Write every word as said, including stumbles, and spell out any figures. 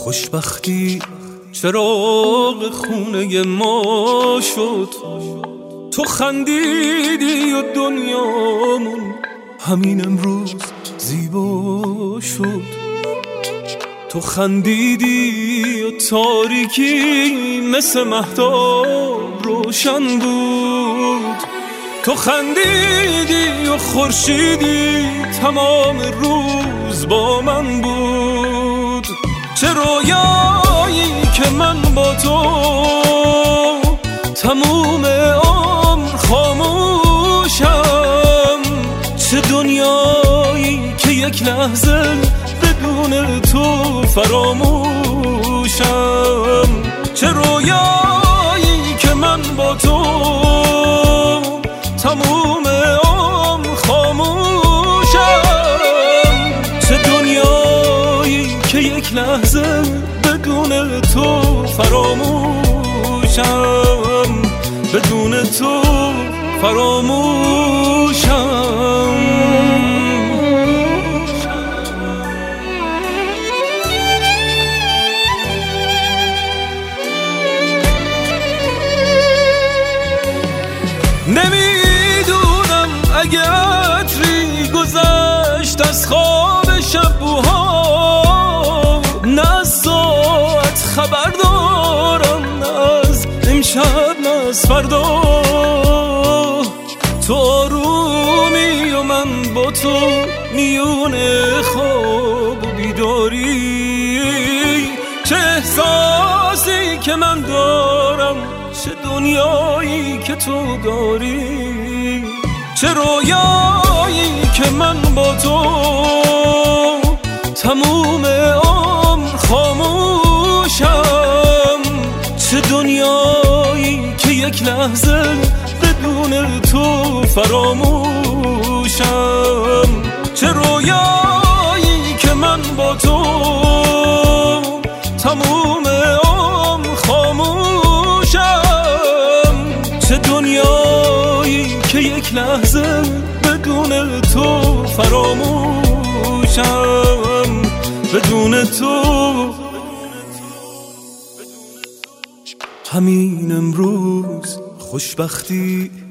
خوشبختی چراغ خونه ما شد، تو خندیدی و دنیامون همین امروز زیبا شد. تو خندیدی و تاریکی مثل مهتاب روشن بود، تو خندیدی و خورشیدی تمام روز با من بود. چه رویایی که من با تو تموم عمر خاموشم، چه دنیایی که یک لحظه بدون تو فراموشم. چه رویایی که من با تو تموم عمر خاموشم، چه دنیایی که یک لحظه بدون تو فراموشم، بدون تو فراموشم. نمیدونم اگه عطری گذشت از خواب شبوها، نه از ساعت خبر دارم، نه از امشب نه از فردا. تو آرومی و من با تو میون خواب و بیداری، چه احساسی که من دارم، چه دنیایی که تو داری. چه رویایی که من با تو تموم عمر خاموشم، چه دنیایی که یک لحظه بدون تو فراموشم. چه رویایی که من با تو تموم عمر خاموشم، چه دنیایی که یک لحظه بدون تو فراموشم، بدون تو. همین امروز خوشبختی